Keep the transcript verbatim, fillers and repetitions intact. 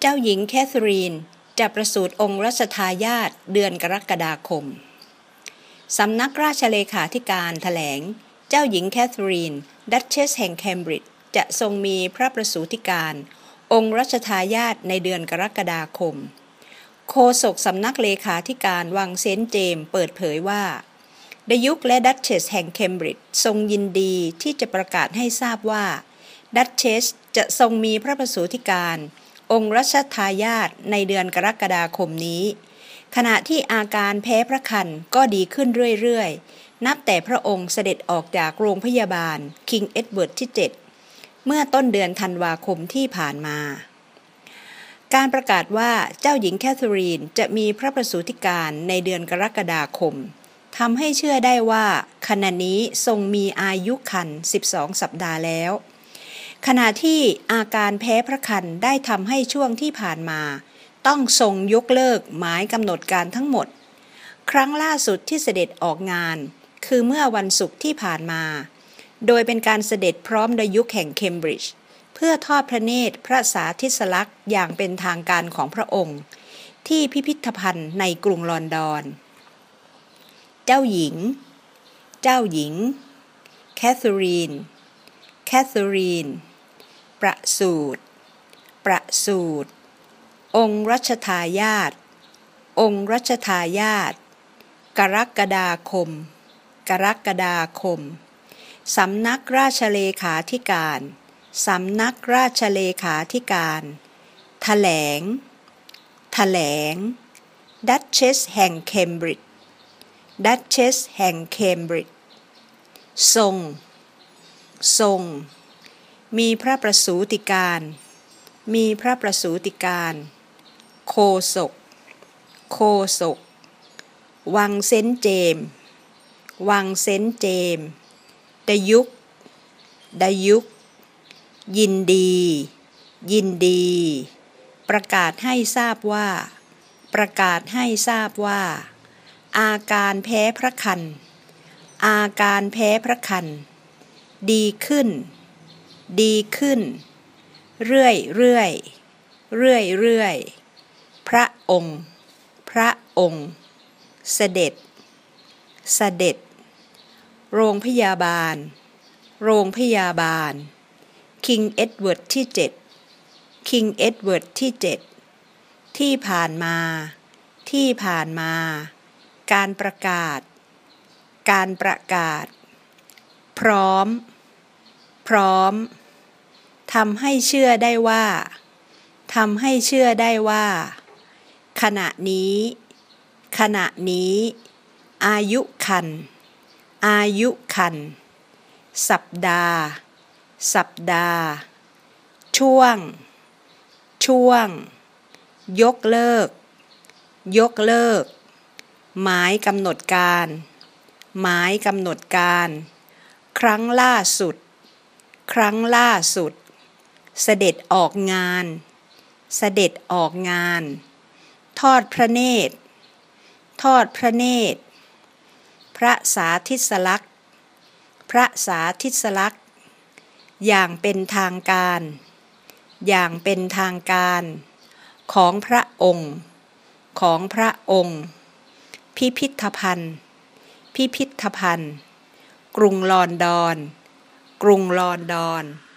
เจ้าหญิงแคทเธอรีนจะประสูติองค์รัชทายาทเดือนกรกฎาคมสำนักราชเลขาธิการแถลงเจ้าหญิงแคทเธอรีนดัชเชสแห่งเคมบริดจ์จะทรงมีพระประสูติการองค์รัชทายาทในเดือนกรกฎาคมโฆษกสำนักเลขาธิการวังเซนต์เจมส์เปิดเผยว่าดยุคและดัชเชสแห่งเคมบริดจ์ทรงยินดีที่จะประกาศให้ทราบว่าดัชเชสจะทรงมีพระประสูติการองค์รัชทายาทในเดือนกรกฎาคมนี้ขณะที่อาการแพ้พระคันก็ดีขึ้นเรื่อยๆนับแต่พระองค์เสด็จออกจากโรงพยาบาลคิงเอ็ดเวิร์ดที่เจ็ดเมื่อต้นเดือนธันวาคมที่ผ่านมาการประกาศว่าเจ้าหญิงแคทเธอรีนจะมีพระประสูติการในเดือนกรกฎาคมทำให้เชื่อได้ว่าขณะนี้ทรงมีอายุครรภ์สิบสองสัปดาห์แล้วขณะที่อาการแพ้พระคันได้ทำให้ช่วงที่ผ่านมาต้องทรงยกเลิกหมายกำหนดการทั้งหมดครั้งล่าสุดที่เสด็จออกงานคือเมื่อวันศุกร์ที่ผ่านมาโดยเป็นการเสด็จพร้อมดยุคแห่งเคมบริดจ์เพื่อทอดพระเนตรพระสาธิสลักษณ์อย่างเป็นทางการของพระองค์ที่พิพิธภัณฑ์ในกรุงลอนดอนเจ้าหญิงเจ้าหญิงแคทเธอรีนแคทเธอรีนประสูติประสูติองค์รัชทายาทองค์รัชทายาทกรกฎาคมกรกฎาคมสำนักราชเลขาธิการสำนักราชเลขาธิการแถลงแถลงดัชเชสแห่งเคมบริดจ์ดัชเชสแห่งเคมบริดจ์ทรงทรงมีพระประสูติการมีพระประสูติการโฆษกโฆษกวังเซนต์เจมส์วังเซนต์เจมส์ดยุคดยุคยินดียินดีประกาศให้ทราบว่าประกาศให้ทราบว่าอาการแพ้พระคันอาการแพ้พระคันดีขึ้นดีขึ้นเรื่อยเรื่อยเรื่อยเรื่อยพระองค์พระองค์เสด็จเสด็จโรงพยาบาลโรงพยาบาลคิงเอ็ดเวิร์ดที่เจ็ดคิงเอ็ดเวิร์ดที่เจ็ดที่ผ่านมาที่ผ่านมาการประกาศการประกาศพร้อมพร้อมทำให้เชื่อได้ว่าทำให้เชื่อได้ว่าขณะนี้ขณะนี้อายุคันอายุคันสัปดาห์สัปดาห์ช่วงช่วงยกเลิกยกเลิกหมายกำหนดการหมายกำหนดการครั้งล่าสุดครั้งล่าสุดเสด็จออกงานเสด็จออกงานทอดพระเนตรทอดพระเนตรพระสาธิสลักษณ์พระสาธิสลักษณ์อย่างเป็นทางการอย่างเป็นทางการของพระองค์ของพระองค์พิพิธภัณฑ์พิพิธภัณฑ์กรุงลอนดอนกรุงลอนดอน